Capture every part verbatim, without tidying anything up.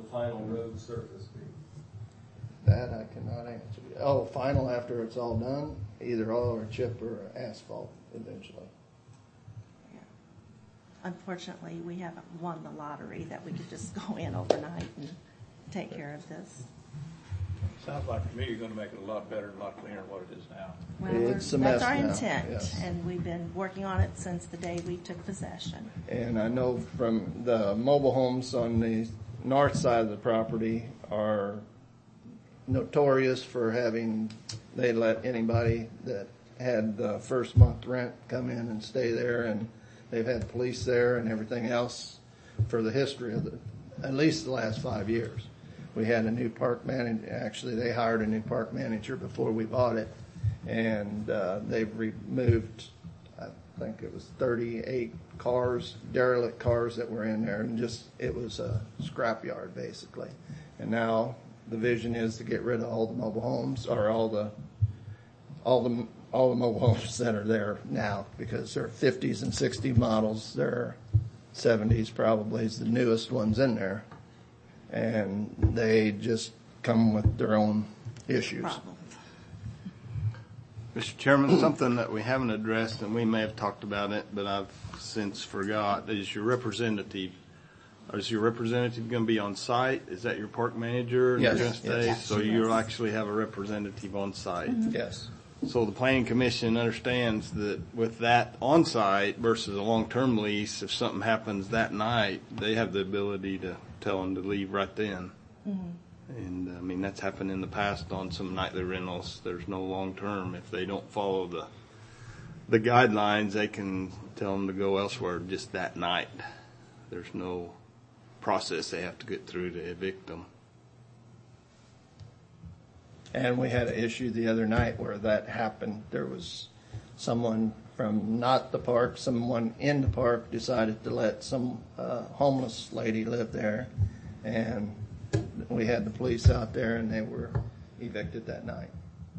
final road surface be? That I cannot answer. Oh, final after it's all done? Either all or chip or asphalt eventually. Yeah. Unfortunately, we haven't won the lottery that we could just go in overnight and take care of this. Sounds like to me you're going to make it a lot better and a lot cleaner than what it is now. Well, we're- It's a that's mess our now, intent, yes. and we've been working on it since the day we took possession. And I know from the mobile homes on the north side of the property are notorious for having, they let anybody that had the first month rent come in and stay there, and they've had police there and everything else for the history of the, at least the last five years. We had a new park manager, actually they hired a new park manager before we bought it, and uh, they've removed, I think it was thirty-eight cars, derelict cars that were in there, and just, it was a scrapyard basically. And now the vision is to get rid of all the mobile homes, or all the, all the, all the mobile homes that are there now, because they're fifties and sixties models, they're seventies probably is the newest ones in there. And they just come with their own issues. Problem. Mister Chairman, something that we haven't addressed, and we may have talked about it, but I've since forgot, is your representative. Is your representative going to be on site? Is that your park manager? Yes. Going to stay? Yes. So you'll actually have a representative on site. Mm-hmm. Yes. So the planning commission understands that with that on site versus a long-term lease, if something happens that night, they have the ability to tell them to leave right then. Mm-hmm. And I mean, that's happened in the past on some nightly rentals. There's no long-term. If they don't follow the the guidelines, they can tell them to go elsewhere just that night. There's no process they have to get through to evict them. And we had an issue the other night where that happened. There was someone from not the park, someone in the park decided to let some uh, homeless lady live there. And we had the police out there and they were evicted that night.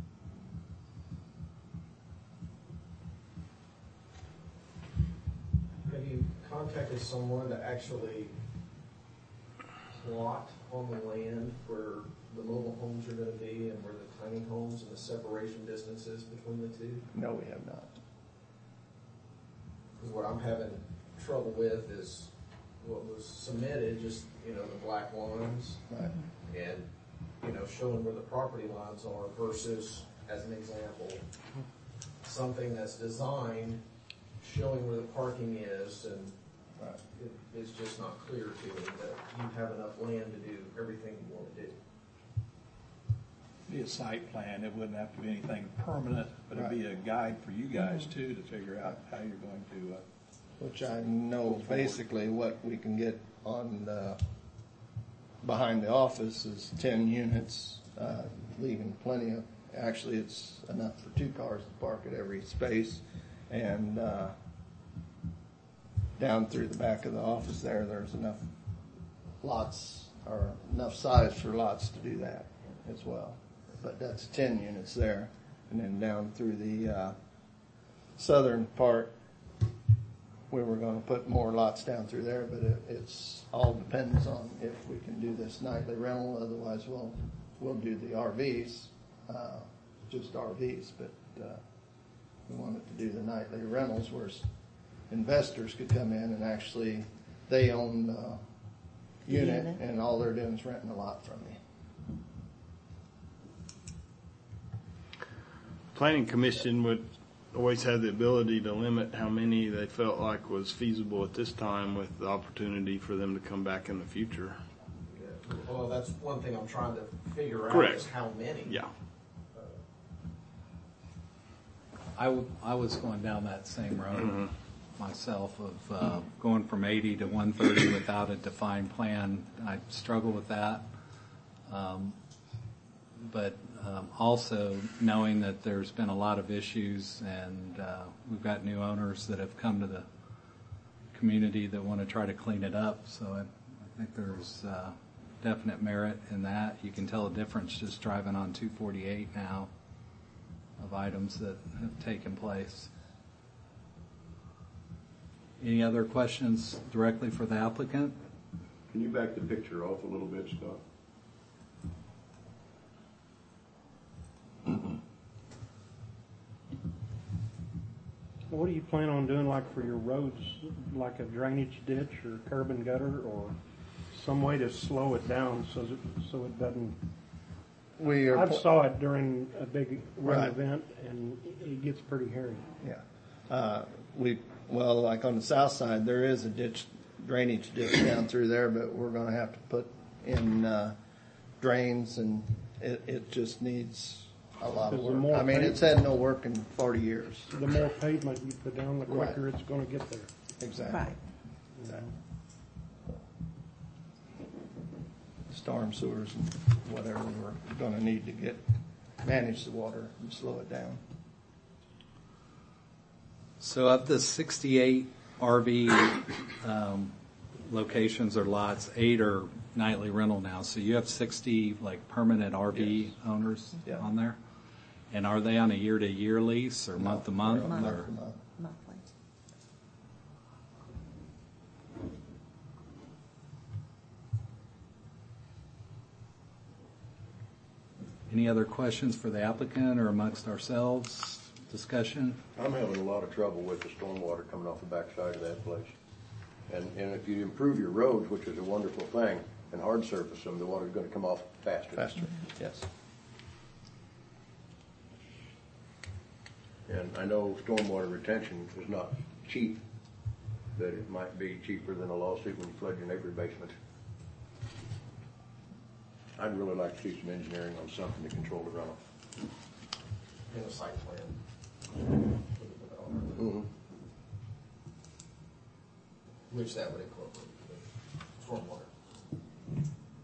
Have you contacted someone to actually plot on the land where the mobile homes are going to be and where the tiny homes and the separation distances between the two? No, we have not. Because what I'm having trouble with is what was submitted, just, you know, the black lines Right. and, you know, showing where the property lines are versus, as an example, something that's designed showing where the parking is, and Right. it, it's just not clear to me that you have enough land to do everything you want to do. Be a site plan. It wouldn't have to be anything permanent, but it'd be a guide for you guys too to figure out how you're going to. Uh, Which I know basically what we can get on the, behind the office is ten units, uh, leaving plenty of, actually it's enough for two cars to park at every space. And uh, down through the back of the office there, there's enough lots, or enough size for lots to do that as well. But that's ten units there. And then down through the uh, southern part, we were going to put more lots down through there, but it, it's all depends on if we can do this nightly rental. Otherwise, we'll we'll do the R Vs, uh, just R Vs. But uh, we wanted to do the nightly rentals where investors could come in and actually they own the unit, unit. and all they're doing is renting a lot from me. Planning commission would always have the ability to limit how many they felt like was feasible at this time, with the opportunity for them to come back in the future. Yeah. Well, that's one thing I'm trying to figure out Correct. is how many. Yeah. I, w- I was going down that same road Mm-hmm. myself of uh, going from eighty to one thirty without a defined plan. I struggle with that. Um, but um, also knowing that there's been a lot of issues, and uh, we've got new owners that have come to the community that want to try to clean it up. So I, I think there's uh, definite merit in that. You can tell a difference just driving on two forty-eight now of items that have taken place. Any other questions directly for the applicant? Can you back the picture off a little bit, Scott? What do you plan on doing, like for your roads, like a drainage ditch or curb and gutter, or some way to slow it down so that, so it doesn't? We are. I pl- saw it during a big run Right. event, and it gets pretty hairy. Yeah. Uh, we, well, like on the south side, there is a ditch, drainage ditch down through there, but we're gonna have to put in, uh, drains, and it, it just needs a lot of Is there work. more I mean, pavement? it's had no work in forty years. The more pavement you put down, the Right. quicker it's gonna get there. Exactly. Right. Exactly. Storm sewers and whatever we're gonna need to get, manage the water and slow it down. So of the sixty-eight R V um, locations or lots, eight are nightly rental now. So you have sixty like permanent R V Yes. owners Yeah. on there? And are they on a year-to-year lease or month-to-month? Month. or- Monthly. Any other questions for the applicant or amongst ourselves? Discussion? I'm having a lot of trouble with the stormwater coming off the backside of that place. And, and if you improve your roads, which is a wonderful thing, and hard surface them, the water's gonna come off faster. Faster, yes. And I know stormwater retention is not cheap, but it might be cheaper than a lawsuit when you flood your neighbor's basement. I'd really like to see some engineering on something to control the runoff. In a site plan. for the developer, Mm-hmm. Which that would incorporate the stormwater.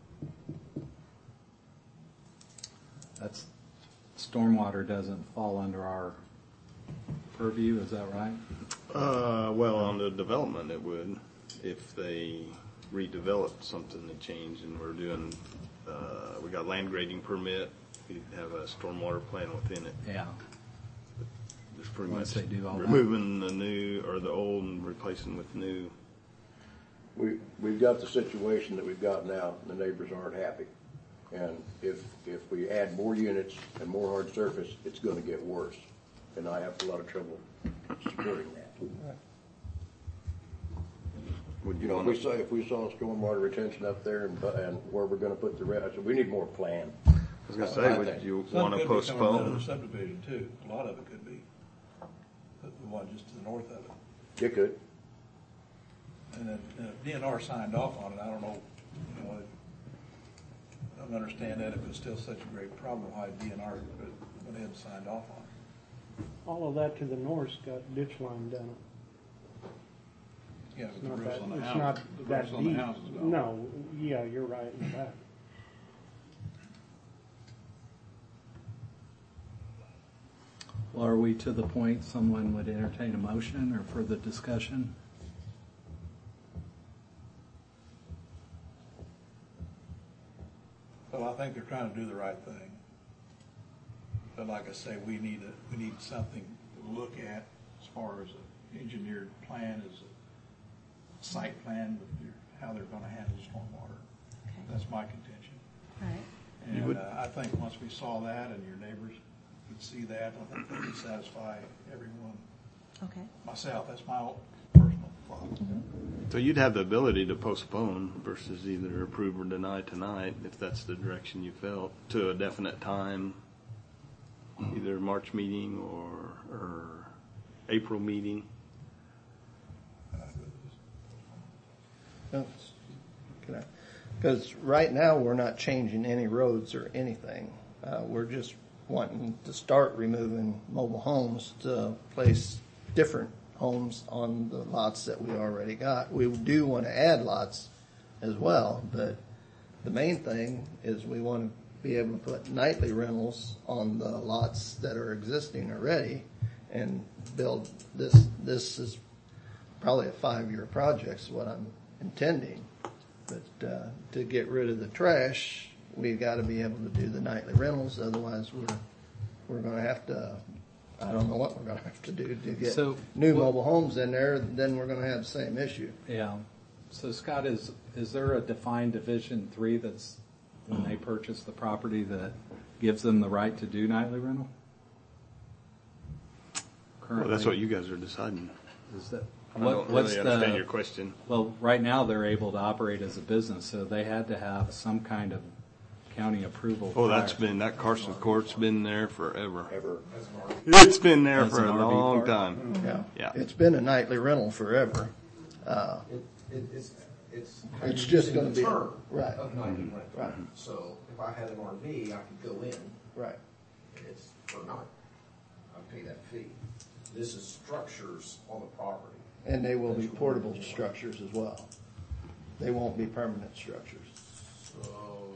That's, stormwater doesn't fall under our purview, is that right? Uh, well, on the development, it would. If they redeveloped something that changed and we're doing, uh, we got land grading permit, we have a stormwater plan within it. Yeah. There's pretty Once much they do all that. removing the new, or the old and replacing with new. We, we've got the situation that we've got now, and the neighbors aren't happy. And if, if we add more units and more hard surface, it's gonna get worse. And I have a lot of trouble supporting that. Would You you know, if want we to? saw, if we saw stormwater retention up there and, and where we're gonna put the rest, I said, we need more plan. I was gonna I say, would think you Some want to could be coming out of the postpone? subdivision too. A lot of it could be. The the one just to the north of it. You could. And then, and if D N R signed off on it, I don't know, you know, I don't understand that if it's still such a great problem, why D N R went ahead and signed off on it. All of that to the north's got ditch line down it. Yeah, It's but not the roofs that, on the it's houses, not the that roofs on the deep. houses don't. No, yeah, you're right in the back. Well, are we to the point someone would entertain a motion or further discussion? Well, I think they're trying to do the right thing. But like I say, we need a, we need something to look at as far as an engineered plan, as a site plan, with their, how they're gonna handle stormwater. Okay. That's my contention. All right. And uh, I think once we saw that and your neighbors could see that, I think that would satisfy everyone. Okay. Myself, that's my own personal thought. So you'd have the ability to postpone versus either approve or deny tonight, if that's the direction you felt, to a definite time, either March meeting or, or April meeting. Because right now, we're not changing any roads or anything. Uh, we're just wanting to start removing mobile homes to place different homes on the lots that we already got. We do want to add lots as well, but the main thing is we want to be able to put nightly rentals on the lots that are existing already and build this. This is probably a five-year project is what I'm intending. But uh, to get rid of the trash, we've got to be able to do the nightly rentals. Otherwise, we're we're going to have to. I don't know what we're going to have to do to get So, new what- mobile homes in there. Then we're going to have the same issue. Yeah. So Scott, is, is there a defined Division Three that's, when they purchase the property, that gives them the right to do nightly rental? Well, that's what you guys are deciding. Is that, I what, don't what's really understand the, your question. well, right now they're able to operate as a business, so they had to have some kind of county approval. Oh, that's prior. been, that Carson Court's been there forever. Ever. It's been there As for an a R V long park? time. Yeah. Yeah. It's been a nightly rental forever. Uh, It, it, it's, it's. how It's you're just using gonna the be- term right. Of nightly rental. Right. So if I had an R V, I could go in, right. it's per night. I pay that fee. This is structures on the property. And they will be portable structures as well. They won't be permanent structures. So,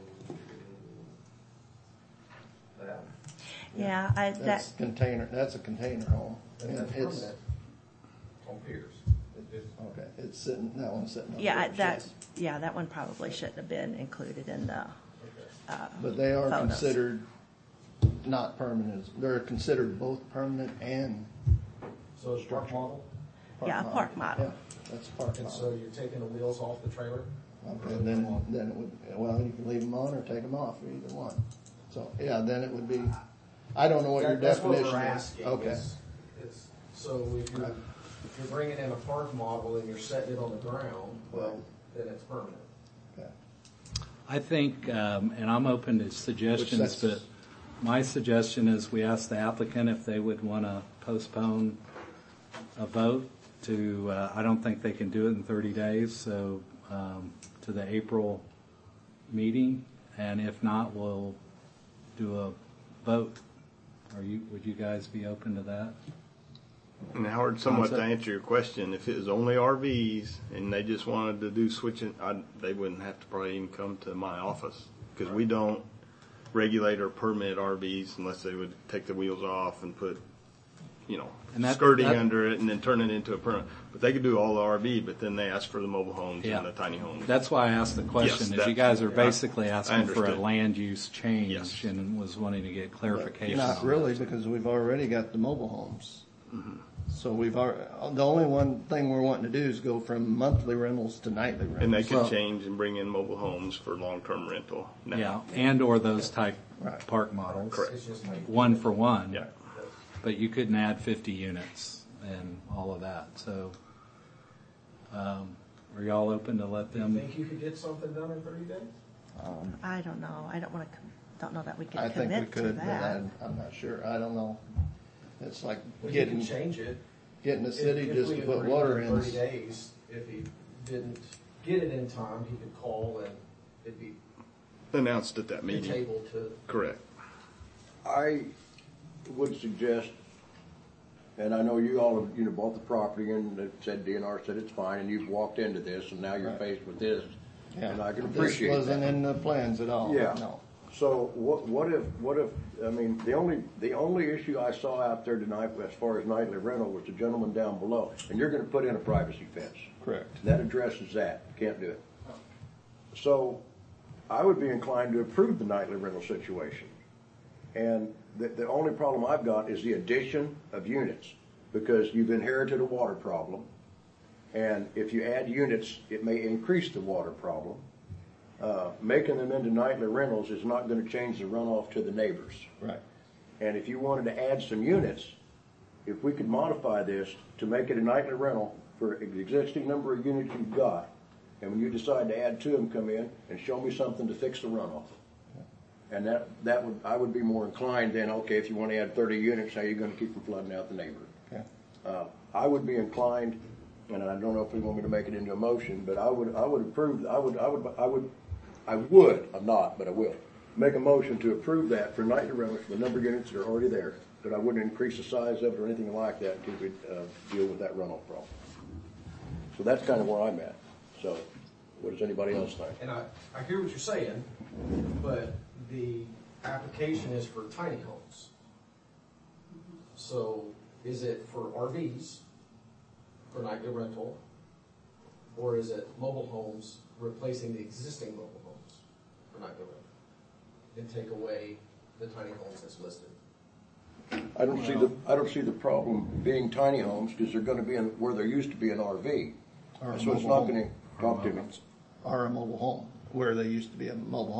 that, Yeah, I, that, That's container, that's a container home. and And that's it's, permanent on piers. It- it- okay, it's sitting, that one's sitting on. yeah, porch, that, yes. yeah, that one probably shouldn't have been included in the, uh, But they are photos. considered not permanent. They're considered both permanent and So it's park model, Yeah, a park model. Yeah, that's a park and so model. you're taking the wheels off the trailer? Okay, then, then it would, well, you can leave them on or take them off, either one. So, yeah, then it would be, I don't know what your That- that's what we're definition is. asking, Okay, is- is- So if you're, if you're bringing in a park model and you're setting it on the ground, well, then it's permanent. okay. I think, um, and I'm open to suggestions, Which but that's- my suggestion is we ask the applicant if they would want to postpone a vote to, uh, I don't think they can do it in thirty days, so um, to the April meeting, and if not, we'll do a vote. Are you, would you guys be open to that? And Howard, somewhat to Concept. answer your question, if it was only R Vs and they just wanted to do switching, I, they wouldn't have to probably even come to my office because we don't regulate or permit R Vs unless they would take the wheels off and put, you know, And that- skirting that- under it and then turn it into a permit. But they could do all the R V, but then they ask for the mobile homes Yeah. and the tiny homes. That's why I asked the question, Yes, is that- you guys are I- basically I asking for a understood. land use change Yes. and was wanting to get But clarification. Not on really, it. because we've already got the mobile homes. Mm-hmm. So we've, al- the only one thing we're wanting to do is go from monthly rentals to nightly rentals. And they could Well- change and bring in mobile homes for long-term rental now. Yeah, and/or those type Right. park models. Correct. It's just like. One for one. Yeah. But you couldn't add fifty units and all of that, so, um, are y'all open to let Do you them? think you could get something done in thirty days? Um, I don't know, I don't want to, don't know that we I could think we commit to could, but that. I'm, I'm not sure. I don't know. It's like Well, you getting, could change it. getting the If- city if just we to put agreed water in in. Thirty days, if he didn't get it in time, he could call and it'd be Announced at that meeting. able to. Correct. I would suggest, and I know you all have, you know, bought the property and it said D N R said it's fine, and you've walked into this, and now you're Right. faced with this, Yeah. and I can This appreciate wasn't that. in the plans at all. Yeah. No. So what, what if, what if, I mean, the only, the only issue I saw out there tonight as far as nightly rental was the gentleman down below, and you're gonna put in a privacy fence. Correct. That addresses that, can't do it. So, I would be inclined to approve the nightly rental situation. And the, the only problem I've got is the addition of units, because you've inherited a water problem. And if you add units, it may increase the water problem. Uh, making them into nightly rentals is not gonna change the runoff to the neighbors. Right. And if you wanted to add some units, if we could modify this to make it a nightly rental for the existing number of units you've got, and when you decide to add to them, come in and show me something to fix the runoff. And that, that would, I would be more inclined then, okay, if you want to add thirty units, how are you gonna keep from flooding out the neighbor? Okay. Uh, I would be inclined, and I don't know if we want me to make it into a motion, but I would, I would approve, I would, I would, I would, I would, I'm not, but I will, make a motion to approve that for nightly rentals for the number of units that are already there, but I wouldn't increase the size of it or anything like that until we, uh, deal with that runoff problem. So that's kind of where I'm at. So, what does anybody else think? And I, I hear what you're saying, but the application is for tiny homes. So is it for R Vs, for nightly rental, or is it mobile homes replacing the existing mobile homes for nightly rental? And take away the tiny homes that's listed? I don't see the, I don't see the problem being tiny homes, because they're gonna be in, where there used to be an R V. Or a So it's mobile not home. gonna, Talk to me. are a mobile home, where they used to be a mobile home.